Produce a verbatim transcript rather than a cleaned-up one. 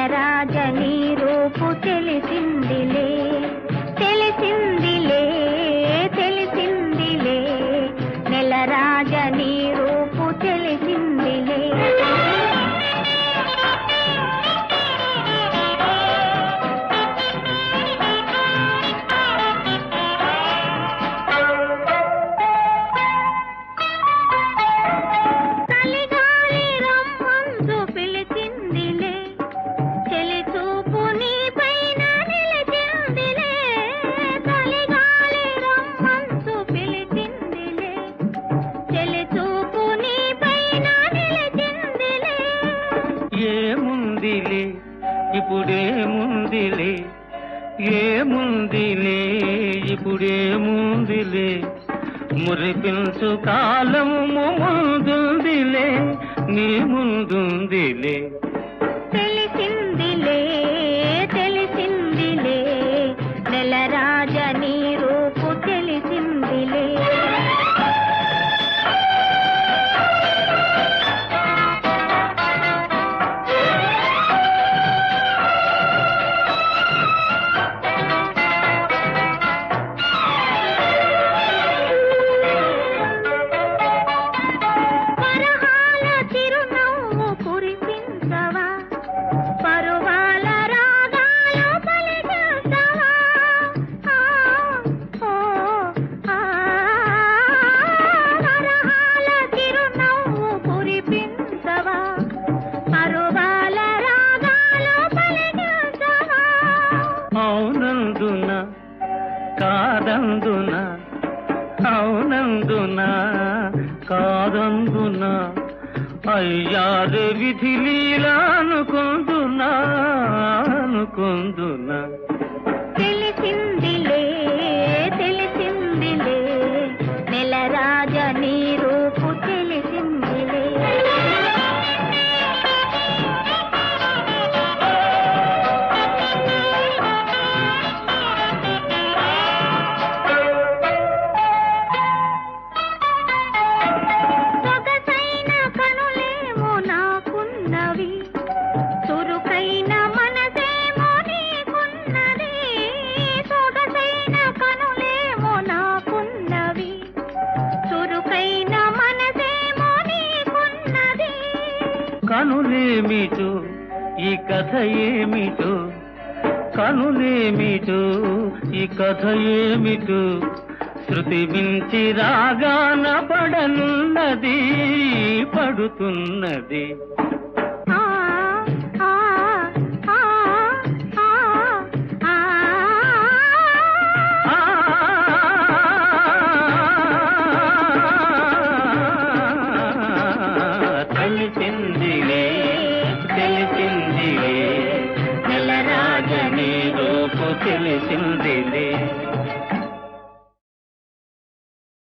నెలరాజని రూపు తెలిసిందిలే తెలిసిందిలే తెలిసిందిలే నెలరాజని రూపు తెలిసిందిలే. ఏముందిలే ఇప్పుడేముందిలే ఏముందిలే ఇప్పుడేముందిలే మురిపించు కాలము ముందుందిలే నీ ముందుందిలే. తెలిసిందిలే తెలిసిందిలే నెలరాజని రూపు తెలిసిందిలే. అవునందున కాదందున అవునందున కాదందున అయ్యారు విధి లీలా అనుకుందునా అనుకుందునా. తెలిసిందిలే తెలిసిందిలే నెలరాజని రూపు తెలిసిందిలే. చురుకైన మనసేమో నీకున్నది సొగసైన కనులేమో నాకున్నవి చురుకైన మనసేమో నీకున్నది. కనులేమిటో ఈ కథ ఏమిటో కనులేమిటో ఈ కథ ఏమిటో శృతి మించి రాగాన పడనున్నది పడుతున్నది. తెలిసిందిలే తెలిసిందిలే నెలరాజని రూపు తెలిసిందిలే.